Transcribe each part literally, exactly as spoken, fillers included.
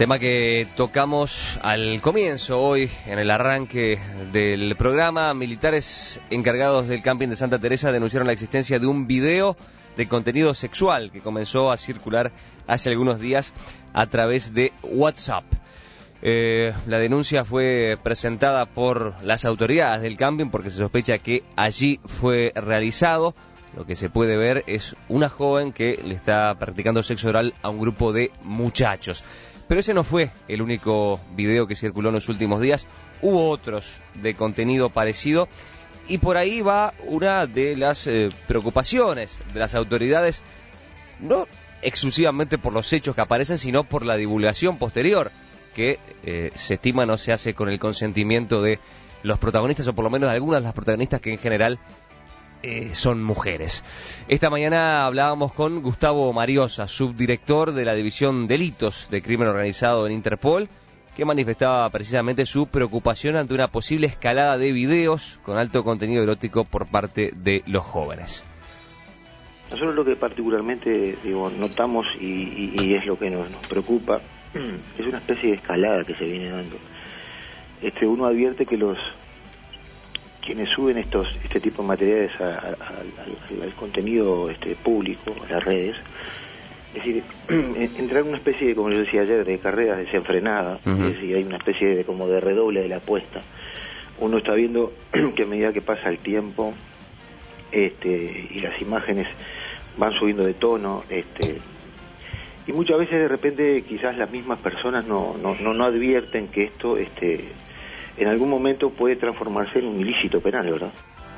Tema que tocamos al comienzo hoy, en el arranque del programa. Militares encargados del camping de Santa Teresa denunciaron la existencia de un video de contenido sexual que comenzó a circular hace algunos días a través de WhatsApp. Eh, la denuncia fue presentada por las autoridades del camping porque se sospecha que allí fue realizado. Lo que se puede ver es una joven que le está practicando sexo oral a un grupo de muchachos. Pero ese no fue el único video que circuló en los últimos días. Hubo otros de contenido parecido. Y por ahí va una de las eh, preocupaciones de las autoridades, no exclusivamente por los hechos que aparecen, sino por la divulgación posterior, que eh, se estima no se hace con el consentimiento de los protagonistas, o por lo menos de algunas de las protagonistas que en general Eh, son mujeres. Esta mañana hablábamos con Gustavo Mariosa, subdirector de la División Delitos de Crimen Organizado en Interpol, que manifestaba precisamente su preocupación ante una posible escalada de videos con alto contenido erótico por parte de los jóvenes. Nosotros lo que particularmente digo, notamos y, y, y es lo que nos, nos preocupa, es una especie de escalada que se viene dando. Este, uno advierte que los quienes suben estos este tipo de materiales a, a, a, al contenido este, público, a las redes, es decir, entrar en una especie de, como yo decía ayer, de carreras desenfrenadas, uh-huh. Es decir, hay una especie de como de redoble de la apuesta. Uno está viendo que a medida que pasa el tiempo este, y las imágenes van subiendo de tono, este, y muchas veces de repente quizás las mismas personas no, no, no, no advierten que esto este, en algún momento puede transformarse en un ilícito penal, ¿verdad?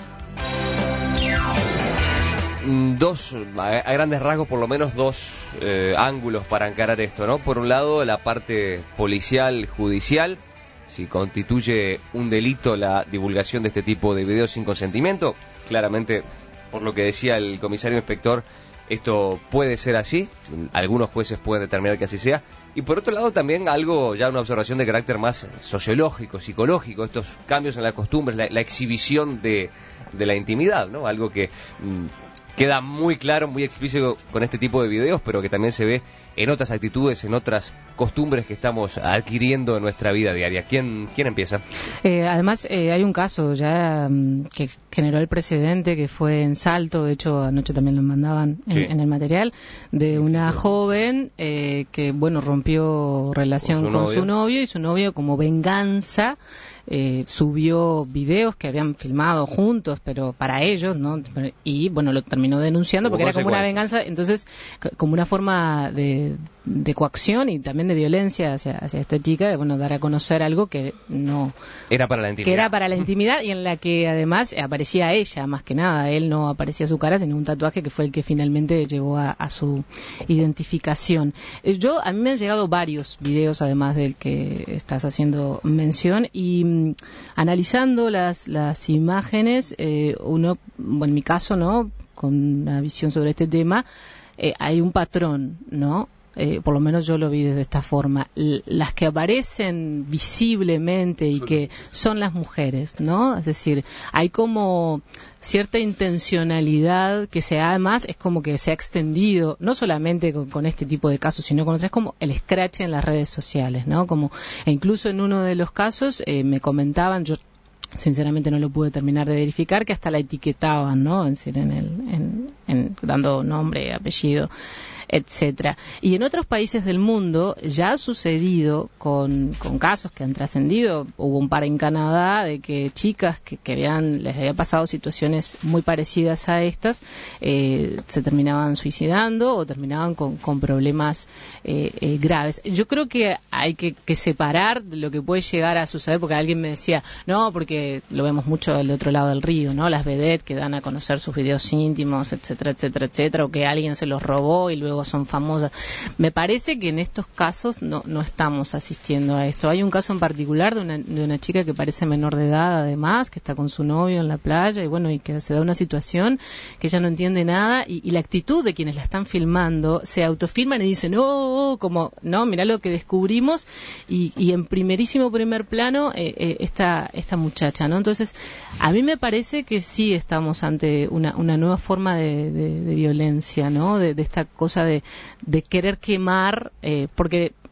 Dos, a grandes rasgos, por lo menos dos eh, ángulos para encarar esto, ¿no? Por un lado, la parte policial, judicial, si constituye un delito la divulgación de este tipo de videos sin consentimiento. Claramente, por lo que decía el comisario inspector, esto puede ser así, algunos jueces pueden determinar que así sea. Y por otro lado también algo, ya una observación de carácter más sociológico, psicológico, estos cambios en las costumbres, la, la exhibición de, de la intimidad, ¿no? Algo que mmm, queda muy claro, muy explícito con este tipo de videos, pero que también se ve en otras actitudes, en otras costumbres que estamos adquiriendo en nuestra vida diaria. ¿Quién, quién empieza? Eh, además, eh, hay un caso ya um, que generó el precedente, que fue en Salto, de hecho anoche también lo mandaban en, sí. en el material, de una joven eh, que, bueno, rompió relación con su, con su novio, y su novio, como venganza, Eh, subió videos que habían filmado juntos, pero para ellos, ¿no? Y bueno, lo terminó denunciando porque era como una venganza, entonces como una forma de, de coacción y también de violencia hacia, hacia esta chica, de bueno, dar a conocer algo que no era para la intimidad, que era para la intimidad y en la que además aparecía ella, más que nada, él no aparecía su cara, sino un tatuaje que fue el que finalmente llevó a, a su identificación. Yo, a mí me han llegado varios videos además del que estás haciendo mención, y analizando las las imágenes, eh, uno, bueno, en mi caso, ¿no?, con una visión sobre este tema, eh, hay un patrón, ¿no? Eh, por lo menos yo lo vi desde esta forma. L- las que aparecen visiblemente y que son las mujeres, ¿no? Es decir, hay como cierta intencionalidad que se además es como que se ha extendido, no solamente con, con este tipo de casos, sino con otras, como el scratch en las redes sociales, ¿no? Como, e incluso en uno de los casos eh, me comentaban, yo sinceramente no lo pude terminar de verificar, que hasta la etiquetaban, ¿no? Es decir, en el, en, en, dando nombre, apellido, etcétera. Y en otros países del mundo ya ha sucedido con, con casos que han trascendido. Hubo un par en Canadá de que chicas que, que habían, les había pasado situaciones muy parecidas a estas, eh, se terminaban suicidando o terminaban con, con problemas eh, eh, graves. Yo creo que hay que, que separar de lo que puede llegar a suceder, porque alguien me decía, no, porque lo vemos mucho del otro lado del río, ¿no? Las vedettes que dan a conocer sus videos íntimos, etcétera, etcétera, etcétera, o que alguien se los robó y luego son famosas. Me parece que en estos casos no, no estamos asistiendo a esto. Hay un caso en particular de una, de una chica que parece menor de edad, además, que está con su novio en la playa y bueno, y que se da una situación que ella no entiende nada, y, y la actitud de quienes la están filmando, se autofilman y dicen, oh, como, no, mirá lo que descubrimos, y, y en primerísimo primer plano eh, eh, esta, esta muchacha, ¿no? Entonces, a mí me parece que sí estamos ante una, una nueva forma de, de, de violencia, ¿no? De, de esta cosa de, de querer quemar, eh, porque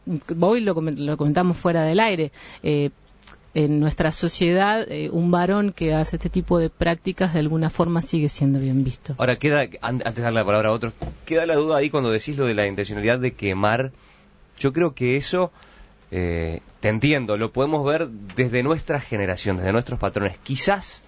hoy lo, lo comentamos fuera del aire, eh, en nuestra sociedad eh, un varón que hace este tipo de prácticas de alguna forma sigue siendo bien visto. Ahora queda, antes de dar la palabra a otros, queda la duda ahí cuando decís lo de la intencionalidad de quemar. Yo creo que eso, eh, te entiendo, lo podemos ver desde nuestra generación, desde nuestros patrones. Quizás...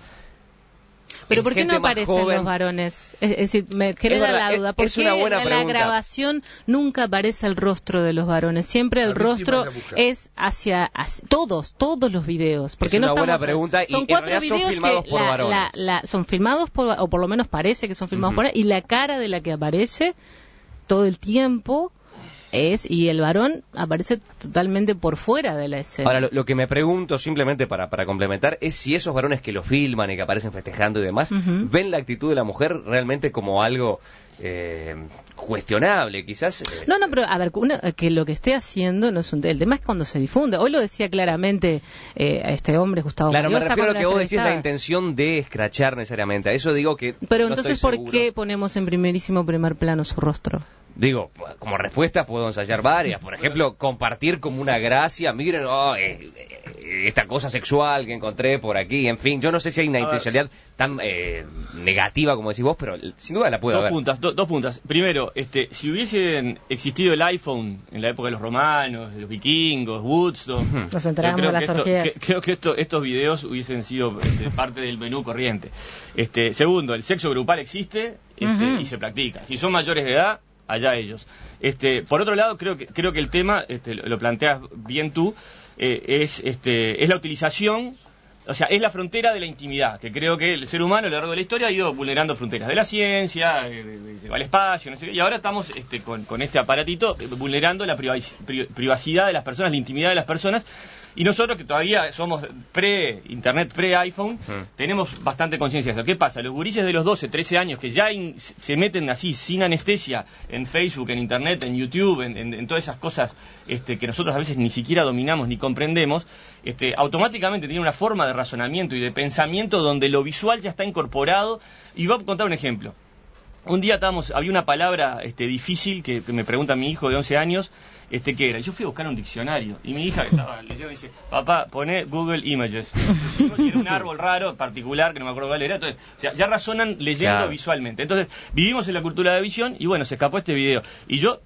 Pero ¿por qué no aparecen joven, los varones? Es, es decir, me genera verdad, la duda. ¿Por qué en la pregunta. grabación nunca aparece el rostro de los varones? Siempre el rostro es hacia, hacia todos, todos los videos. Porque es una no buena estamos, pregunta. Son y cuatro en videos son filmados que por la, varones. La, la, son filmados por, o por lo menos parece que son filmados uh-huh. por y la cara de la que aparece todo el tiempo es, y el varón aparece totalmente por fuera de la escena. Ahora, lo, lo que me pregunto, simplemente para, para complementar, es si esos varones que lo filman y que aparecen festejando y demás, uh-huh. ven la actitud de la mujer realmente como algo eh, cuestionable, quizás. Eh, no, no, pero a ver, una, que lo que esté haciendo no es un tema. El tema es cuando se difunde. Hoy lo decía claramente eh, a este hombre, Gustavo Claro, Mariosa, me refiero a lo que vos decís, la intención de escrachar necesariamente. A eso digo que Pero no entonces, estoy ¿por seguro. qué ponemos en primerísimo primer plano su rostro? Digo, como respuesta puedo ensayar varias. Por ejemplo, compartir como una gracia. Miren, oh, eh, eh, esta cosa sexual que encontré por aquí. En fin, yo no sé si hay una intencionalidad tan eh, negativa como decís vos, pero sin duda la puede dos haber. Puntas, do, dos puntas. Primero, este, si hubiesen existido el iPhone en la época de los romanos, de los vikingos, Woodstock... Nos enteramos de las esto, orgías. que, creo que esto, estos videos hubiesen sido este, parte del menú corriente. Este, segundo, el sexo grupal existe este, uh-huh. y se practica. Si son mayores de edad... allá ellos. Este, por otro lado, creo que creo que el tema, este, lo, lo planteas bien tú, eh, es este es la utilización, o sea, es la frontera de la intimidad, que creo que el ser humano a lo largo de la historia ha ido vulnerando fronteras de la ciencia, de, de, de, de, al espacio, no sé qué, y ahora estamos este, con, con este aparatito eh, vulnerando la privacidad de las personas, la intimidad de las personas. Y nosotros, que todavía somos pre-internet, pre-iPhone, uh-huh. tenemos bastante conciencia de eso. ¿Qué pasa? Los gurises de los doce, trece años que ya in, se meten así, sin anestesia, en Facebook, en internet, en YouTube, en, en, en todas esas cosas este, que nosotros a veces ni siquiera dominamos ni comprendemos, este, automáticamente tienen una forma de razonamiento y de pensamiento donde lo visual ya está incorporado. Y voy a contar un ejemplo. Un día estábamos, había una palabra este, difícil que, que me pregunta mi hijo de once años, este ¿qué era? Yo fui a buscar un diccionario y mi hija que estaba leyendo dice, papá, poné Google Images. Y era un árbol raro, particular, que no me acuerdo cuál era. Entonces, o sea, ya razonan leyendo claro. visualmente. Entonces, vivimos en la cultura de visión y bueno, se escapó este video. Y yo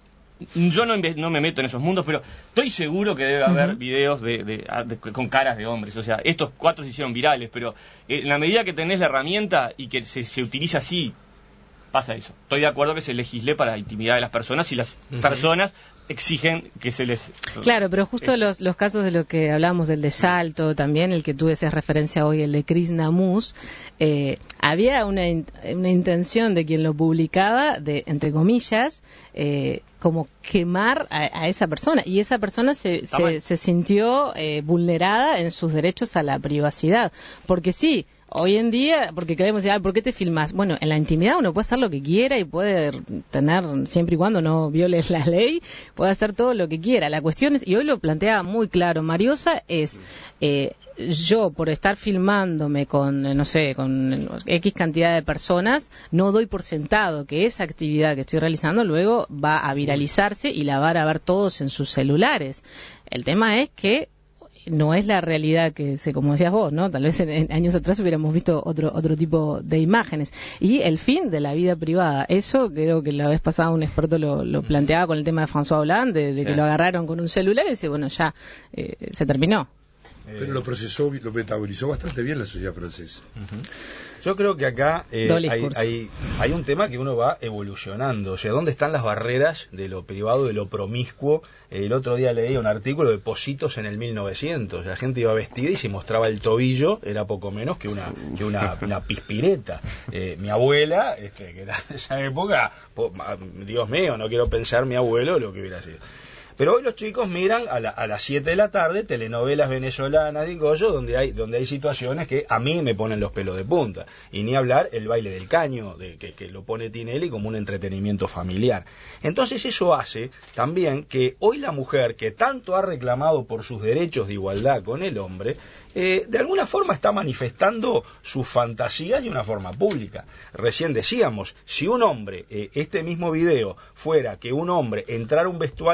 yo no, no me meto en esos mundos, pero estoy seguro que debe haber uh-huh. videos de, de, de, con caras de hombres. O sea, estos cuatro se hicieron virales, pero en la medida que tenés la herramienta y que se, se utiliza así, pasa eso. Estoy de acuerdo que se legisle para la intimidad de las personas y las uh-huh. personas exigen que se les... Claro, pero justo eh. los, los casos de lo que hablábamos del de Salto, también el que tú decías referencia hoy, el de Chris Namus, eh, había una, una intención de quien lo publicaba, de entre comillas, eh, como quemar a, a esa persona, y esa persona se, se, se sintió eh, vulnerada en sus derechos a la privacidad, porque sí, hoy en día, porque creemos, ah, ¿por qué te filmas? Bueno, en la intimidad uno puede hacer lo que quiera y puede tener, siempre y cuando no violes la ley, puede hacer todo lo que quiera. La cuestión es, y hoy lo plantea muy claro Mariosa, es eh, yo por estar filmándome con, no sé, con X cantidad de personas, no doy por sentado que esa actividad que estoy realizando luego va a viralizarse y la van a ver todos en sus celulares. El tema es que no es la realidad que se, como decías vos, ¿no? Tal vez en, en años atrás hubiéramos visto otro otro tipo de imágenes. Y el fin de la vida privada, eso creo que la vez pasada un experto lo, lo planteaba con el tema de François Hollande, de, de sí. que lo agarraron con un celular y dice, bueno, ya eh, se terminó. Pero lo procesó, lo metabolizó bastante bien la sociedad francesa. Uh-huh. Yo creo que acá eh, hay, hay, hay un tema que uno va evolucionando. O sea, ¿dónde están las barreras de lo privado, de lo promiscuo? El otro día leí un artículo de Positos en el mil novecientos. La gente iba vestida y se mostraba el tobillo, era poco menos que una que una, una pispireta. Eh, mi abuela, este, que era de esa época, po, Dios mío, no quiero pensar mi abuelo lo que hubiera sido. Pero hoy los chicos miran a, la, a las siete de la tarde telenovelas venezolanas de Goyo donde hay donde hay situaciones que a mí me ponen los pelos de punta. Y ni hablar el baile del caño, de, que, que lo pone Tinelli como un entretenimiento familiar. Entonces eso hace también que hoy la mujer, que tanto ha reclamado por sus derechos de igualdad con el hombre, eh, de alguna forma está manifestando sus fantasías de una forma pública. Recién decíamos, si un hombre, eh, este mismo video, fuera que un hombre entrara a un vestuario femenino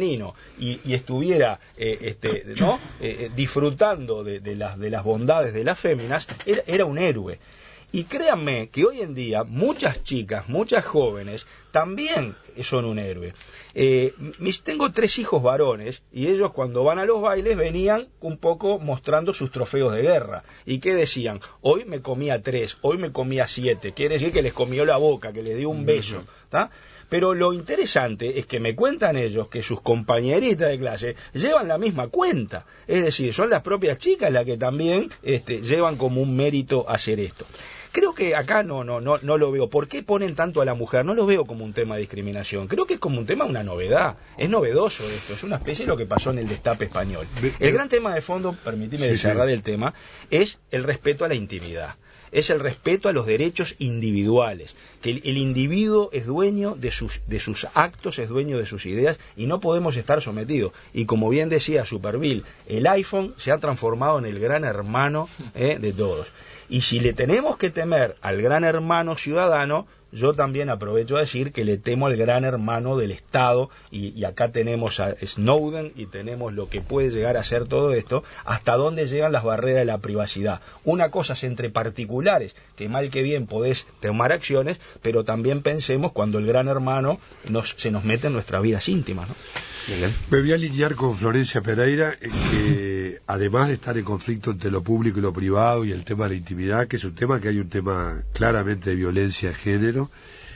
femenino y, y estuviera eh, este, ¿no? eh, disfrutando de, de, las, de las bondades de las féminas, era, era un héroe. Y créanme que hoy en día muchas chicas, muchas jóvenes, también son un héroe. Eh, mis, tengo tres hijos varones y ellos cuando van a los bailes venían un poco mostrando sus trofeos de guerra. ¿Y qué decían? Hoy me comía tres, hoy me comía siete. Quiere decir que les comió la boca, que les dio un beso. ¿Tá? Pero lo interesante es que me cuentan ellos que sus compañeritas de clase llevan la misma cuenta. Es decir, son las propias chicas las que también este, llevan como un mérito hacer esto. Creo que acá no, no, no, no lo veo. ¿Por qué ponen tanto a la mujer? No lo veo como un tema de discriminación. Creo que es como un tema, una novedad. Es novedoso esto. Es una especie de lo que pasó en el destape español. El gran tema de fondo, permíteme sí, cerrar sí. el tema, es el respeto a la intimidad. Es el respeto a los derechos individuales, que el, el individuo es dueño de sus, de sus actos, es dueño de sus ideas y no podemos estar sometidos. Y como bien decía Superville, el iPhone se ha transformado en el gran hermano eh, de todos. Y si le tenemos que temer al gran hermano ciudadano, yo también aprovecho a decir que le temo al gran hermano del Estado, y, y acá tenemos a Snowden y tenemos lo que puede llegar a ser todo esto, hasta dónde llegan las barreras de la privacidad. Una cosa es entre particulares, que mal que bien podés tomar acciones, pero también pensemos cuando el gran hermano nos, se nos mete en nuestras vidas íntimas, ¿no? Me voy a alinear con Florencia Pereira, en que además de estar en conflicto entre lo público y lo privado y el tema de la intimidad, que es un tema que hay un tema claramente de violencia de género,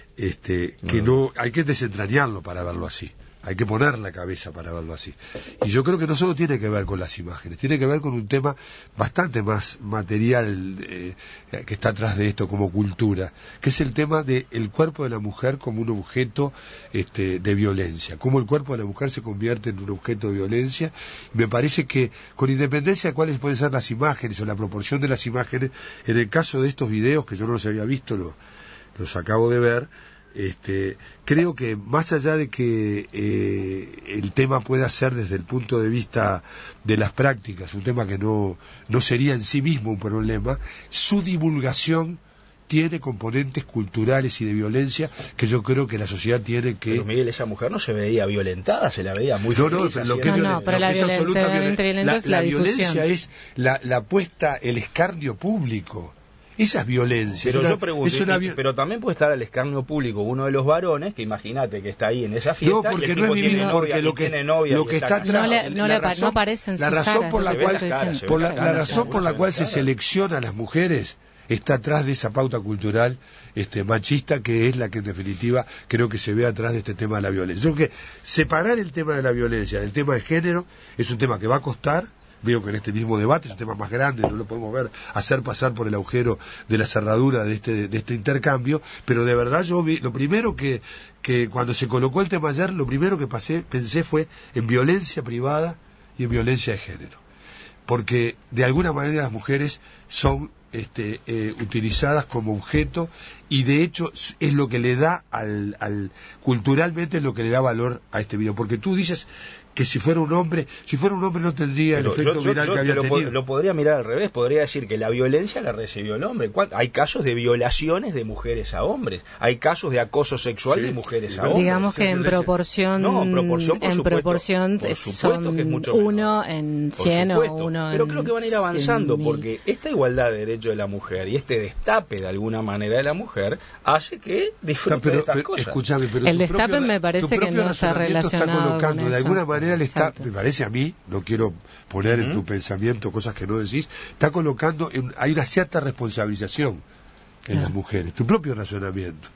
este, que no hay que desentrañarlo para verlo así. Hay que poner la cabeza para verlo así. Y yo creo que no solo tiene que ver con las imágenes, tiene que ver con un tema bastante más material eh, que está atrás de esto como cultura, que es el tema del cuerpo de la mujer como un objeto este, de violencia, cómo el cuerpo de la mujer se convierte en un objeto de violencia. Me parece que con independencia de cuáles pueden ser las imágenes o la proporción de las imágenes, en el caso de estos videos que yo no los había visto, los, los acabo de ver, Este, creo que más allá de que eh, el tema pueda ser desde el punto de vista de las prácticas, un tema que no, no sería en sí mismo un problema, su divulgación tiene componentes culturales y de violencia que yo creo que la sociedad tiene que... Pero Miguel, esa mujer no se veía violentada, se la veía muy no, feliz. No, lo que, no, no, pero la, violenta, violenta, la, es la, la violencia es la, la puesta, el escarnio público. Esa es violencia. Pero es una, yo pregunto, es una... pero también puede estar al escarnio público uno de los varones, que imagínate que está ahí en esa fiesta. No, porque no es mi mismo, porque lo que, lo que está atrás, no, le, no, la razón, no aparece en la razón cara, por la cual, cara, por la, cara, la razón cara, por la cual cara. se selecciona a las mujeres está atrás de esa pauta cultural este, machista, que es la que en definitiva creo que se ve atrás de este tema de la violencia. Yo creo que separar el tema de la violencia del tema de género es un tema que va a costar. Veo que en este mismo debate es un tema más grande, no lo podemos ver hacer pasar por el agujero de la cerradura de este, de este intercambio, pero de verdad yo vi, lo primero que, que cuando se colocó el tema ayer, lo primero que pasé, pensé fue en violencia privada y en violencia de género, porque de alguna manera las mujeres son este, eh, utilizadas como objeto, y de hecho es lo que le da al, al culturalmente es lo que le da valor a este video, porque tú dices que si fuera un hombre, si fuera un hombre no tendría Pero el efecto yo, viral yo, yo que había lo, tenido. Lo podría mirar al revés, podría decir que la violencia la recibió el hombre. Hay casos de violaciones de mujeres a hombres, hay casos de acoso sexual sí, de mujeres a hombres. Digamos que en proporción, no, en proporción, por en supuesto, proporción por supuesto son que es mucho uno en cien o uno en Pero creo que van a ir avanzando, porque esta igualdad de derechos de la mujer y este destape de alguna manera de la mujer hace que disfrute pero, de estas pero, cosas. Escúchame, pero el destape propio, me parece que no está relacionado está colocando, con de eso. alguna manera le está, me parece a mí, no quiero poner uh-huh. en tu pensamiento cosas que no decís, está colocando, en, hay una cierta responsabilización en claro. las mujeres, tu propio razonamiento.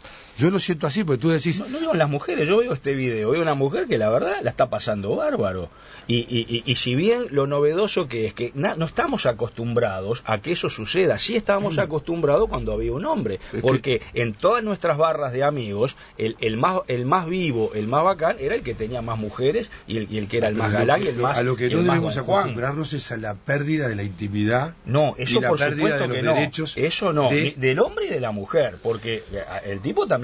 Yo lo siento así, porque tú decís... No, no digo en las mujeres, yo veo este video, veo una mujer que la verdad la está pasando bárbaro. Y, y, y, y si bien lo novedoso que es que na, no estamos acostumbrados a que eso suceda, sí estábamos mm. acostumbrados cuando había un hombre, es porque que... en todas nuestras barras de amigos, el, el, más, el más vivo, el más bacán, era el que tenía más mujeres y el, y el que era el más galán y el más... A lo que no debemos acostumbrarnos es a la pérdida de la intimidad. No, eso por supuesto de que los no. Eso no, de... del hombre y de la mujer, porque el tipo también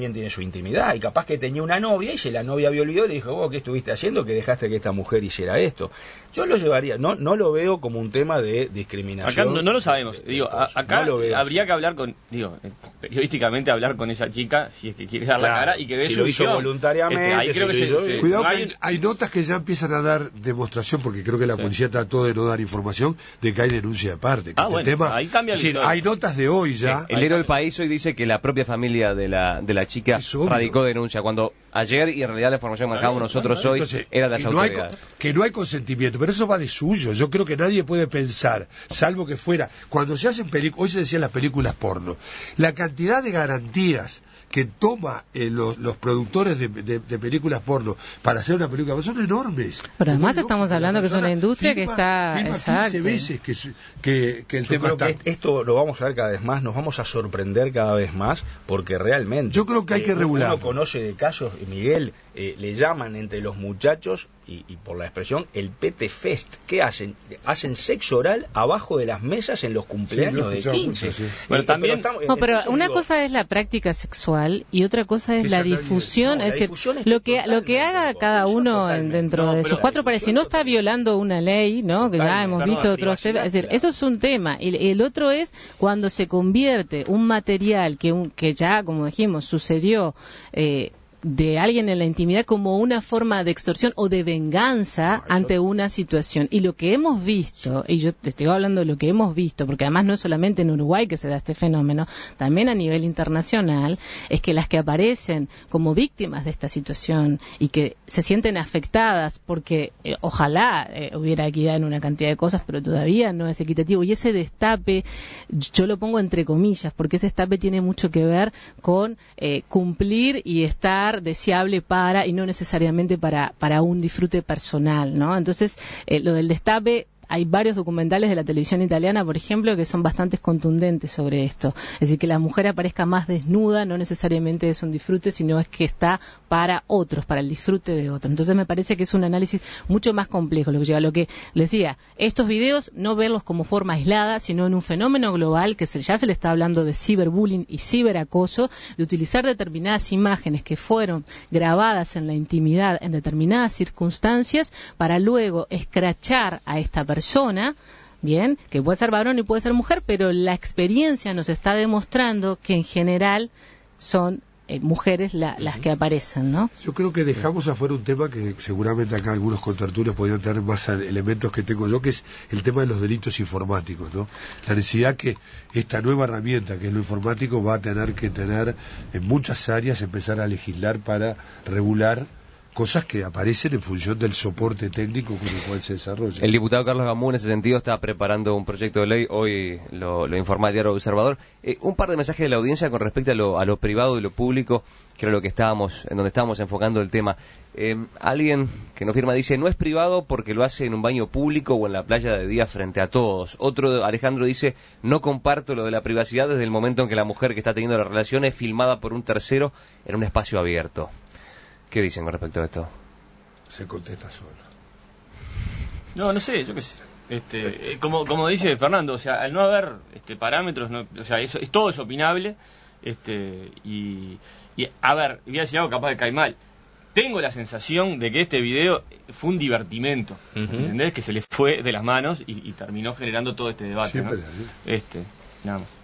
también tiene su intimidad, y capaz que tenía una novia y si la novia vio el video le dijo, vos, ¿qué estuviste haciendo que dejaste que esta mujer hiciera esto? Yo lo llevaría, no no lo veo como un tema de discriminación. Acá no, no lo sabemos, de, digo, a, acá no habría así. que hablar con, digo, periodísticamente hablar con esa chica, si es que quiere dar claro, la cara y que dé si su lo hizo visión. voluntariamente. Este, ahí creo que se, se, Cuidado no que hay, hay, hay notas que ya empiezan a dar demostración, porque creo que la sí. policía trató de no dar información, de que hay denuncia de parte. Que ah, este bueno, tema, ahí cambia es decir, hay notas de hoy ya. El héroe del país hoy dice que la propia familia de la de la chica radicó denuncia, cuando ayer, y en realidad la información que manejamos nosotros bueno, hoy, entonces, era de las no autoridades. Hay, que no hay consentimiento, pero eso va de suyo. Yo creo que nadie puede pensar, salvo que fuera, cuando se hacen películas, hoy se decían las películas porno, la cantidad de garantías que toma eh, los, los productores de, de, de películas porno para hacer una película son enormes. Pero además estamos hablando que es una industria firma, que está exacto. quince veces que, que, que el Yo tema creo está. que esto lo vamos a ver cada vez más, nos vamos a sorprender cada vez más, porque realmente yo creo que hay eh, que regular. Uno conoce de casos, Miguel, eh, le llaman entre los muchachos y, y por la expresión el Pete Fest. ¿Qué hacen? Hacen sexo oral abajo de las mesas en los cumpleaños sí, de quince. Mucho, sí. Bueno, también pero, estamos, no, pero una digo, cosa es la práctica sexual y otra cosa es la difusión, no, es decir, es lo que lo que haga cada uno dentro no, de sus cuatro paredes, si no está violando una ley, ¿no? Que ya hemos visto otros temas, es decir, eso es un tema, y el otro es cuando se convierte un material que un, que ya, como dijimos, sucedió eh, de alguien en la intimidad como una forma de extorsión o de venganza no, ante una situación. Y lo que hemos visto, y yo te estoy hablando de lo que hemos visto, porque además no es solamente en Uruguay que se da este fenómeno, también a nivel internacional, es que las que aparecen como víctimas de esta situación y que se sienten afectadas porque eh, ojalá eh, hubiera equidad en una cantidad de cosas, pero todavía no es equitativo. Y ese destape, yo lo pongo entre comillas, porque ese destape tiene mucho que ver con eh, cumplir y estar deseable para y no necesariamente para para un disfrute personal, ¿no? Entonces, eh, lo del destape, hay varios documentales de la televisión italiana, por ejemplo, que son bastante contundentes sobre esto. Es decir, que la mujer aparezca más desnuda no necesariamente es un disfrute, sino es que está para otros, para el disfrute de otros. Entonces me parece que es un análisis mucho más complejo lo que lleva a lo que les decía. Estos videos no verlos como forma aislada, sino en un fenómeno global que se, ya se le está hablando de ciberbullying y ciberacoso, de utilizar determinadas imágenes que fueron grabadas en la intimidad en determinadas circunstancias para luego escrachar a esta persona persona, bien, que puede ser varón y puede ser mujer, pero la experiencia nos está demostrando que en general son eh, mujeres la, las que aparecen, ¿no? Yo creo que dejamos afuera un tema que seguramente acá algunos contertulios podrían tener más elementos que tengo yo, que es el tema de los delitos informáticos, ¿no? La necesidad que esta nueva herramienta, que es lo informático, va a tener que tener en muchas áreas, empezar a legislar para regular cosas que aparecen en función del soporte técnico con el cual se desarrolla. El diputado Carlos Gamú en ese sentido está preparando un proyecto de ley, hoy lo, lo informa el diario Observador. Eh, un par de mensajes de la audiencia con respecto a lo, a lo privado y lo público, que era lo que estábamos, en donde estábamos enfocando el tema. Eh, alguien que nos firma dice, no es privado porque lo hace en un baño público o en la playa de día frente a todos. Otro, Alejandro, dice, no comparto lo de la privacidad desde el momento en que la mujer que está teniendo la relación es filmada por un tercero en un espacio abierto. ¿Qué dicen con respecto a esto? Se contesta solo. No, no sé, yo qué sé. Este, eh, como como dice Fernando, o sea, al no haber este parámetros, no, o sea, eso es todo es opinable, este y, y a ver, voy a decir algo capaz de caer mal. Tengo la sensación de que este video fue un divertimento, uh-huh. ¿entendés? Que se le fue de las manos y, y terminó generando todo este debate, siempre, ¿no? ¿sí? Este, nada más.